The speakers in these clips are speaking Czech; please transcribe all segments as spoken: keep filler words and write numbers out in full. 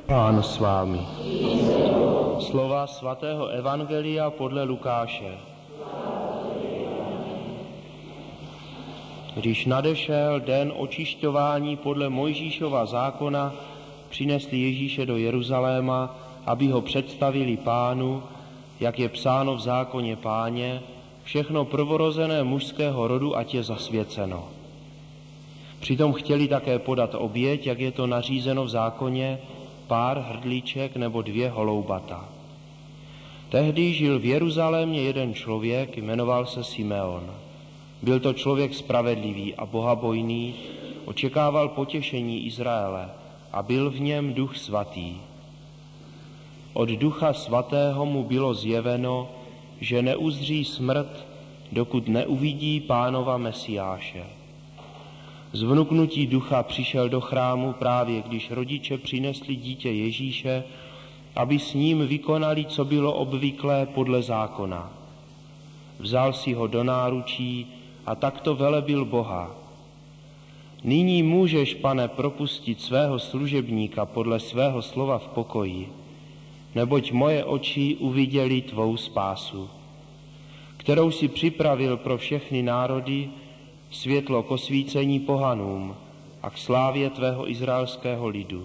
Pán s vámi. Slova svatého evangelia podle Lukáše. Když nadešel den očišťování podle Mojžíšova zákona, přinesli Ježíše do Jeruzaléma, aby ho představili Pánu, jak je psáno v zákoně Páně, všechno prvorozené mužského rodu, ať je zasvěceno. Přitom chtěli také podat oběť, jak je to nařízeno v zákoně, pár hrdliček nebo dvě holoubata. Tehdy žil v Jeruzalémě jeden člověk, jmenoval se Simeon. Byl to člověk spravedlivý a bohabojný, očekával potěšení Izraele a byl v něm Duch Svatý. Od Ducha Svatého mu bylo zjeveno, že neuzří smrt, dokud neuvidí Pánova Mesiáše. Z vnuknutí ducha přišel do chrámu právě, když rodiče přinesli dítě Ježíše, aby s ním vykonali, co bylo obvyklé podle zákona. Vzal si ho do náručí a takto velebil Boha. Nyní můžeš, Pane, propustit svého služebníka podle svého slova v pokoji, neboť moje oči uviděly tvou spásu, kterou si připravil pro všechny národy, světlo k osvícení pohanům a k slávě tvého izraelského lidu.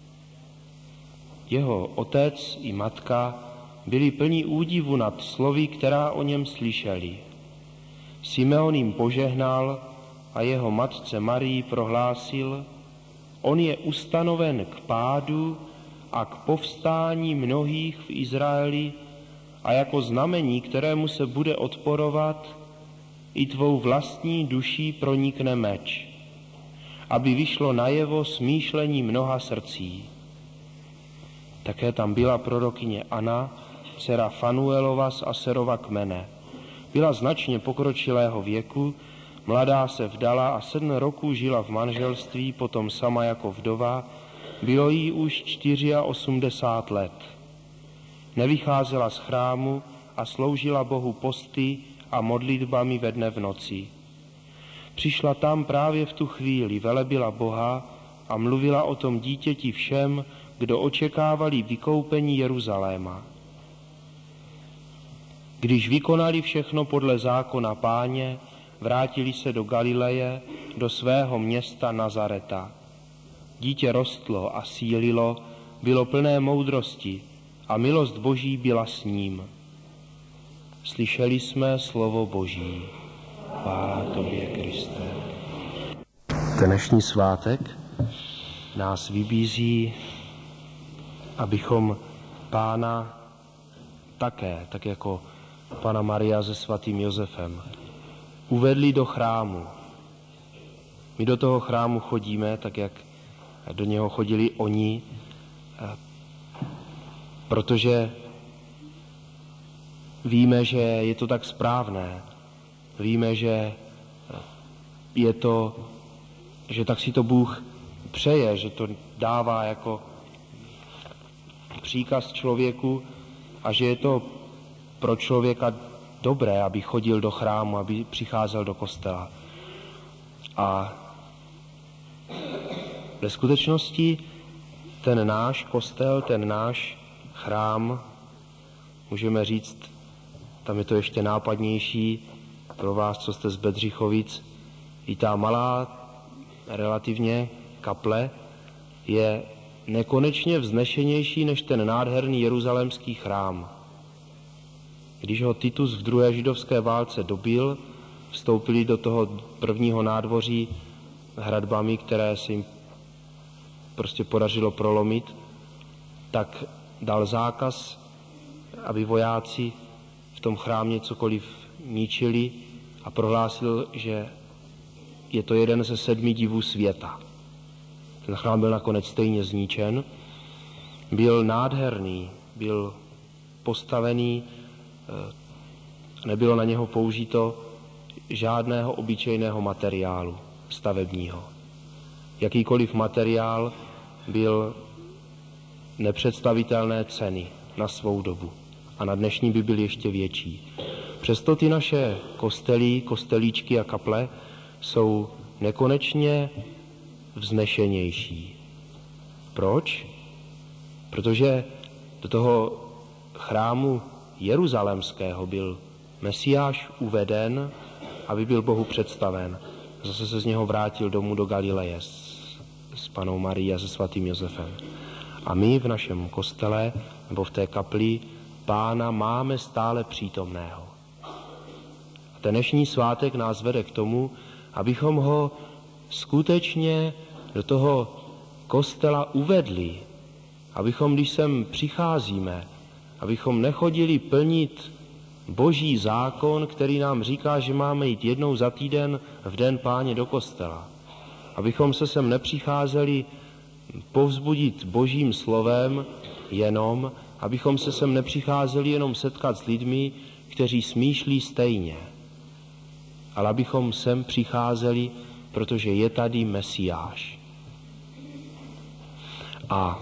Jeho otec i matka byli plní údivu nad slovy, která o něm slyšeli. Simeon jim požehnal a jeho matce Marii prohlásil: on je ustanoven k pádu a k povstání mnohých v Izraeli a jako znamení, kterému se bude odporovat, i tvou vlastní duší pronikne meč, aby vyšlo najevo smýšlení mnoha srdcí. Také tam byla prorokyně Anna, dcera Fanuelova z Aserova kmene. Byla značně pokročilého věku, mladá se vdala a sedm roků žila v manželství, potom sama jako vdova, bylo jí už osmdesát čtyři let. Nevycházela z chrámu a sloužila Bohu posty a modlitbami ve dne v noci. Přišla tam právě v tu chvíli, velebila Boha a mluvila o tom dítěti všem, kdo očekávali vykoupení Jeruzaléma. Když vykonali všechno podle zákona Páně, vrátili se do Galileje, do svého města Nazareta. Dítě rostlo a sílilo, bylo plné moudrosti a milost Boží byla s ním. Slyšeli jsme slovo Boží. Chvála tobě, Kriste. Dnešní svátek nás vybízí, abychom Pána také, tak jako Panna Maria se svatým Josefem, uvedli do chrámu. My do toho chrámu chodíme, tak jak do něho chodili oni, protože víme, že je to tak správné. Víme, že je to, že tak si to Bůh přeje, že to dává jako příkaz člověku a že je to pro člověka dobré, aby chodil do chrámu, aby přicházel do kostela. A ve skutečnosti ten náš kostel, ten náš chrám, můžeme říct, tam je to ještě nápadnější pro vás, co jste z Bedřichovic, i ta malá, relativně kaple je nekonečně vznešenější než ten nádherný jeruzalémský chrám. Když ho Titus v druhé židovské válce dobil, vstoupili do toho prvního nádvoří hradbami, které se jim prostě podařilo prolomit, tak dal zákaz, aby vojáci v tom chrámě cokoliv ničili a prohlásil, že je to jeden ze sedmi divů světa. Ten chrám byl nakonec stejně zničen. Byl nádherný, byl postavený, nebylo na něho použito žádného obyčejného materiálu stavebního. Jakýkoliv materiál byl nepředstavitelné ceny na svou dobu a na dnešní by byl ještě větší. Přesto ty naše kostelí, kostelíčky a kaple jsou nekonečně vznešenější. Proč? Protože do toho chrámu jeruzalémského byl Mesiáš uveden, aby byl Bohu představen. Zase se z něho vrátil domů do Galileje s, s panou Marií a se svatým Josefem. A my v našem kostele nebo v té kapli Pána máme stále přítomného. A ten dnešní svátek nás vede k tomu, abychom ho skutečně do toho kostela uvedli, abychom, když sem přicházíme, abychom nechodili plnit Boží zákon, který nám říká, že máme jít jednou za týden v den Páně do kostela. Abychom se sem nepřicházeli povzbudit Božím slovem jenom, abychom se sem nepřicházeli jenom setkat s lidmi, kteří smýšlí stejně, ale abychom sem přicházeli, protože je tady Mesiáš. A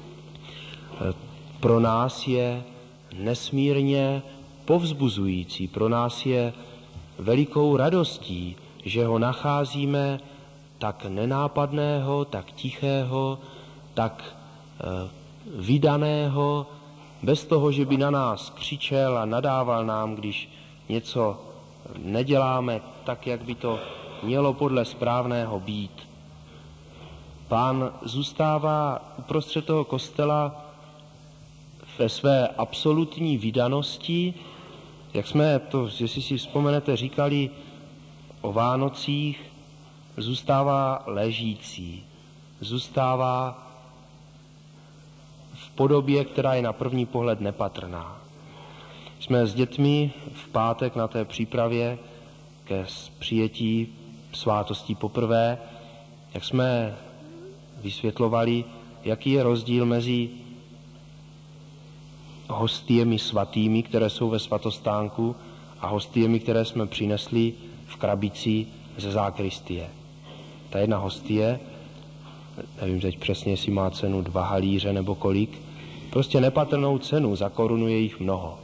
pro nás je nesmírně povzbuzující, pro nás je velikou radostí, že ho nacházíme tak nenápadného, tak tichého, tak e, vydaného, bez toho, že by na nás křičel a nadával nám, když něco neděláme tak, jak by to mělo podle správného být. Pán zůstává uprostřed toho kostela ve své absolutní vydanosti, jak jsme to, jestli si vzpomenete, říkali o Vánocích, zůstává ležící, zůstává v podobě, která je na první pohled nepatrná. Jsme s dětmi v pátek na té přípravě ke přijetí svátostí poprvé, jak jsme vysvětlovali, jaký je rozdíl mezi hostiemi svatými, které jsou ve svatostánku, a hostiemi, které jsme přinesli v krabici ze zákristie. Ta jedna hostie, nevím teď přesně, jestli má cenu dva halíře nebo kolik, prostě nepatrnou cenu, za korunu je jich mnoho.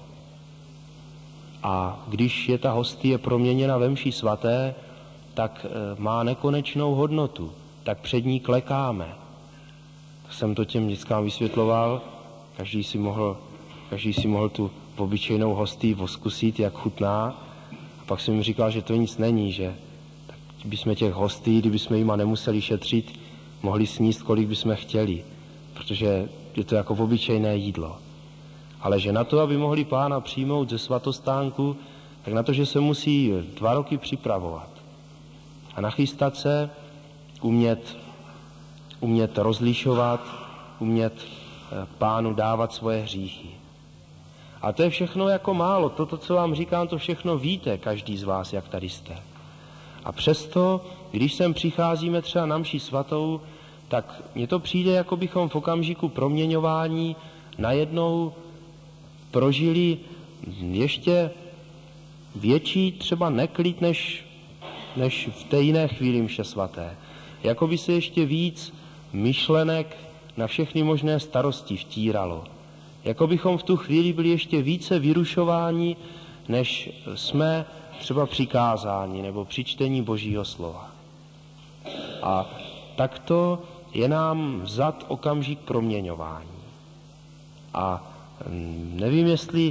A když je ta hostie proměněna ve mši svaté, tak má nekonečnou hodnotu, tak před ní klekáme. Tak jsem to těm dětskám vysvětloval, každý si mohl, každý si mohl tu obyčejnou hostii zkusit, jak chutná. A pak jsem jim říkal, že to nic není, že tak bychom těch hostí, kdybychom jima nemuseli šetřit, mohli sníst, kolik bychom chtěli, protože je to jako obyčejné jídlo. Ale že na to, aby mohli Pána přijmout ze svatostánku, tak na to, že se musí dva roky připravovat a nachystat se, umět, umět rozlišovat, umět Pánu dávat svoje hříchy. A to je všechno jako málo. Toto, co vám říkám, to všechno víte, každý z vás, jak tady jste. A přesto, když sem přicházíme třeba na mši svatou, tak mně to přijde, jako bychom v okamžiku proměňování najednou prožili ještě větší třeba neklid, než, než v té jiné chvíli mše svaté. Jako by se ještě víc myšlenek na všechny možné starosti vtíralo. Jako bychom v tu chvíli byli ještě více vyrušováni, než jsme třeba přikázáni nebo při čtení Božího slova. A takto je nám vzat okamžik proměňování. A nevím, jestli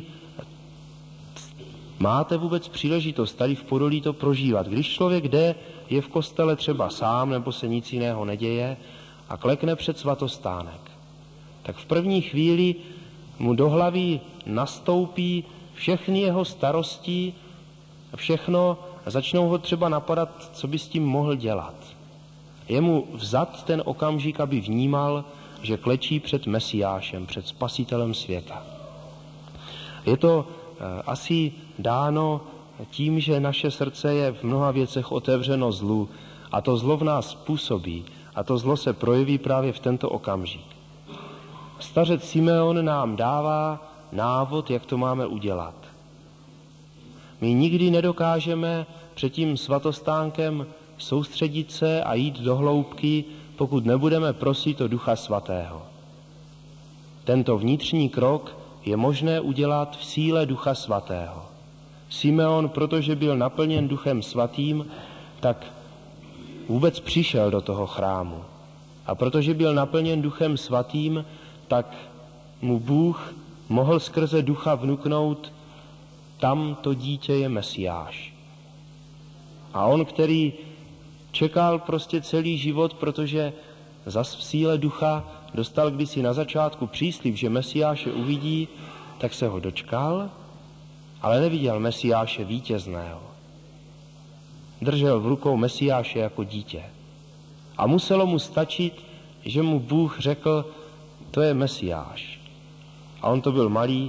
máte vůbec příležitost tady v Podolí to prožívat. Když člověk jde, je v kostele třeba sám, nebo se nic jiného neděje a klekne před svatostánek, tak v první chvíli mu do hlavy nastoupí všechny jeho starosti, všechno a začnou ho třeba napadat, co by s tím mohl dělat. Je mu vzat ten okamžik, aby vnímal, že klečí před Mesiášem, před Spasitelem světa. Je to e, asi dáno tím, že naše srdce je v mnoha věcech otevřeno zlu a to zlo v nás působí a to zlo se projeví právě v tento okamžik. Stařec Simeon nám dává návod, jak to máme udělat. My nikdy nedokážeme před tím svatostánkem soustředit se a jít do hloubky, pokud nebudeme prosit o Ducha Svatého. Tento vnitřní krok je možné udělat v síle Ducha Svatého. Simeon, protože byl naplněn Duchem Svatým, tak vůbec přišel do toho chrámu. A protože byl naplněn Duchem Svatým, tak mu Bůh mohl skrze ducha vnuknout, tam to dítě je Mesiáš. A on, který čekal prostě celý život, protože zas v síle ducha dostal kdysi na začátku příslib, že Mesiáše uvidí, tak se ho dočkal, ale neviděl Mesiáše vítězného. Držel v rukou Mesiáše jako dítě. A muselo mu stačit, že mu Bůh řekl, to je Mesiáš. A on to byl malý,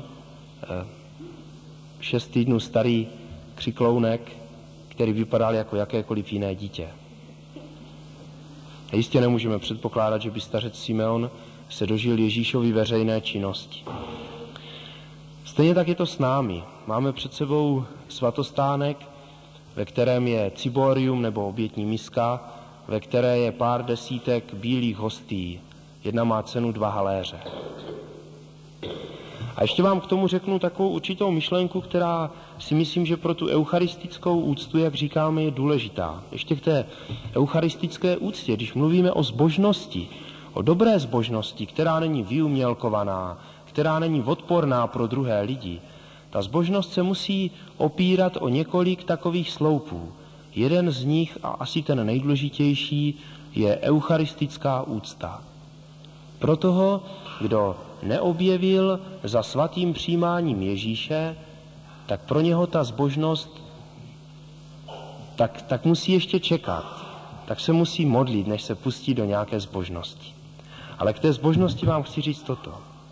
šest týdnů starý křiklounek, který vypadal jako jakékoliv jiné dítě. A jistě nemůžeme předpokládat, že by stařec Simeon se dožil Ježíšovy veřejné činnosti. Stejně tak je to s námi. Máme před sebou svatostánek, ve kterém je ciborium nebo obětní miska, ve které je pár desítek bílých hostí. Jedna má cenu dva haléře. A ještě vám k tomu řeknu takovou určitou myšlenku, která si myslím, že pro tu eucharistickou úctu, jak říkáme, je důležitá. Ještě k té eucharistické úctě, když mluvíme o zbožnosti, o dobré zbožnosti, která není vyumělkovaná, která není odporná pro druhé lidi, ta zbožnost se musí opírat o několik takových sloupů. Jeden z nich, a asi ten nejdůležitější, je eucharistická úcta. Pro toho, kdo neobjevil za svatým přijímáním Ježíše, tak pro něho ta zbožnost tak, tak musí ještě čekat, tak se musí modlit, než se pustí do nějaké zbožnosti. Ale k té zbožnosti vám chci říct toto.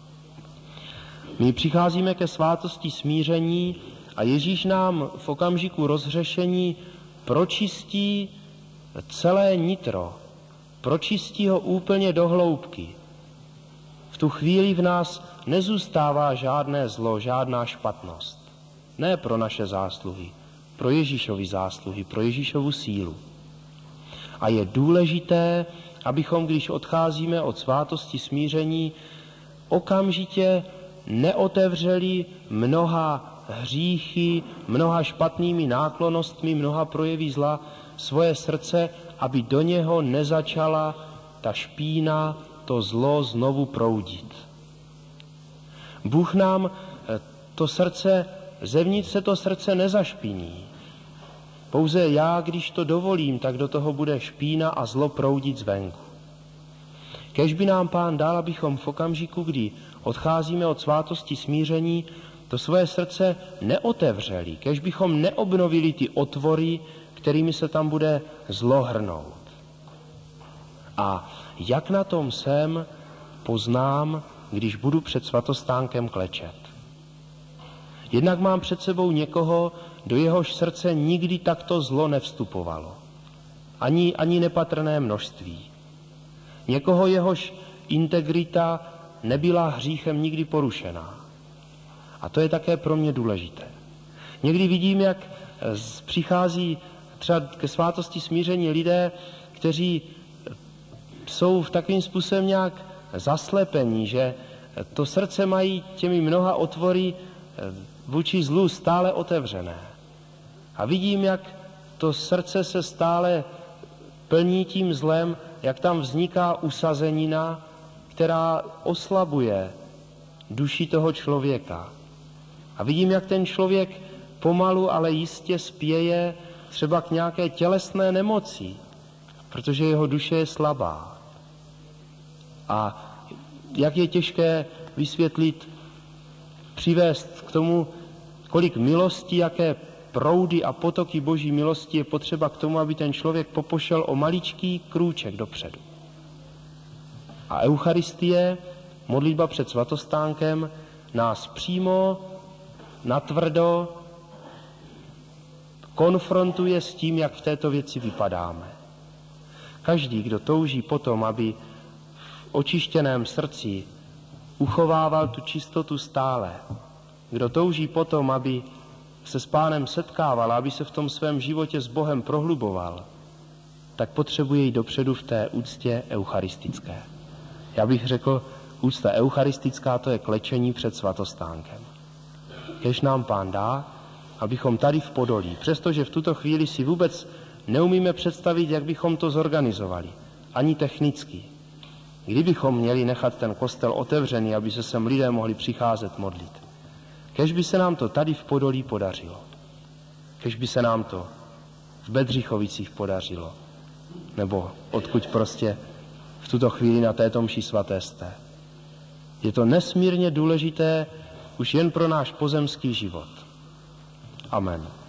My přicházíme ke svátosti smíření a Ježíš nám v okamžiku rozhřešení pročistí celé nitro, pročistí ho úplně do hloubky. V tu chvíli v nás nezůstává žádné zlo, žádná špatnost. Ne pro naše zásluhy, pro Ježíšovy zásluhy, pro Ježíšovu sílu. A je důležité, abychom, když odcházíme od svátosti smíření, okamžitě neotevřeli mnoha hříchy, mnoha špatnými náklonnostmi, mnoha projevy zla svoje srdce, aby do něho nezačala ta špína, to zlo znovu proudit. Bůh nám to srdce, zevnitř se to srdce nezašpiní. Pouze já, když to dovolím, tak do toho bude špína a zlo proudit zvenku. Kéž by nám Pán dal, abychom v okamžiku, kdy odcházíme od svátosti smíření, to svoje srdce neotevřeli, kéž bychom neobnovili ty otvory, kterými se tam bude zlo hrnout. A jak na tom jsem, poznám, když budu před svatostánkem klečet. Jednak mám před sebou někoho, do jehož srdce nikdy takto zlo nevstupovalo. Ani, ani nepatrné množství. Někoho, jehož integrita nebyla hříchem nikdy porušená. A to je také pro mě důležité. Někdy vidím, jak přichází třeba ke svátosti smíření lidé, kteří jsou v takovým způsobem nějak zaslepení, že to srdce mají těmi mnoha otvory vůči zlu stále otevřené. A vidím, jak to srdce se stále plní tím zlem, jak tam vzniká usazenina, která oslabuje duši toho člověka. A vidím, jak ten člověk pomalu, ale jistě spěje třeba k nějaké tělesné nemoci, protože jeho duše je slabá. A jak je těžké vysvětlit, přivést k tomu, kolik milosti, jaké proudy a potoky Boží milosti je potřeba k tomu, aby ten člověk popošel o maličký krůček dopředu. A Eucharistie, modlitba před svatostánkem, nás přímo, natvrdo konfrontuje s tím, jak v této věci vypadáme. Každý, kdo touží potom, aby v očištěném srdci uchovával tu čistotu stále, kdo touží potom, aby se s Pánem setkával, aby se v tom svém životě s Bohem prohluboval, tak potřebuje jít dopředu v té úctě eucharistické. Já bych řekl, úcta eucharistická, to je klečení před svatostánkem. Kéž nám Pán dá, abychom tady v Podolí, přestože v tuto chvíli si vůbec neumíme představit, jak bychom to zorganizovali, ani technicky, Kdybychom měli nechat ten kostel otevřený, aby se sem lidé mohli přicházet modlit, kež by se nám to tady v Podolí podařilo. Kež by se nám to v Bedřichovicích podařilo. Nebo odkud prostě v tuto chvíli na této mši svaté jste. Je to nesmírně důležité už jen pro náš pozemský život. Amen.